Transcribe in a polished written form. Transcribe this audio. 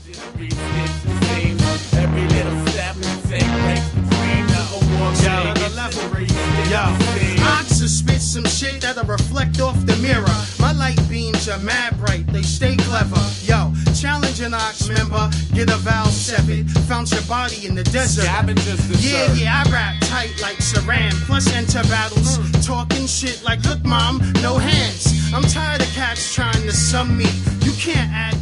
Every little step, same breaks between I spit some shit that'll reflect off the mirror. My light beams are mad bright, they stay clever. Yo, challenge an ox member, get a vowel severed. Found your body in the desert. Yeah, I rap tight like Saran. Plus enter battles, talking shit like, look mom, no hands. I'm tired of cats trying to sum me. You can't act